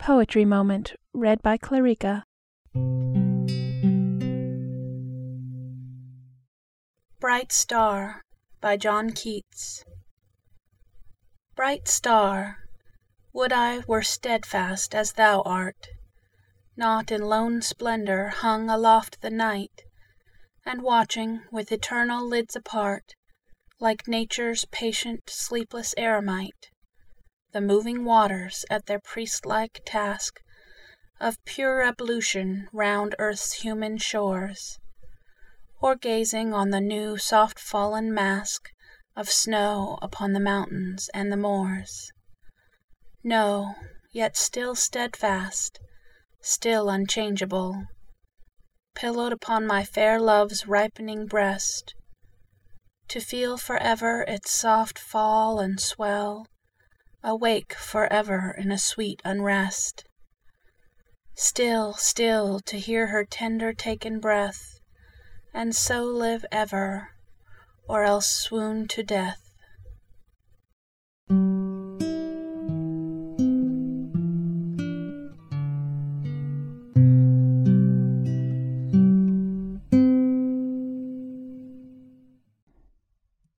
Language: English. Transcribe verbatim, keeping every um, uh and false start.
Poetry Moment. Read by Clarica. Bright Star by John Keats. Bright star, would I were steadfast as thou art, Not in lone splendour hung aloft the night, And watching with eternal lids apart, Like Nature's patient sleepless eremite, The moving waters at their priest like task Of pure ablution round earth's human shores, Or gazing on the new soft fallen mask Of snow upon the mountains and the moors. No, yet still steadfast, still unchangeable, Pillowed upon my fair love's ripening breast, To feel for ever its soft fall and swell, Awake for ever in a sweet unrest. Still, still to hear her tender taken breath, And so live ever, or else swoon to death.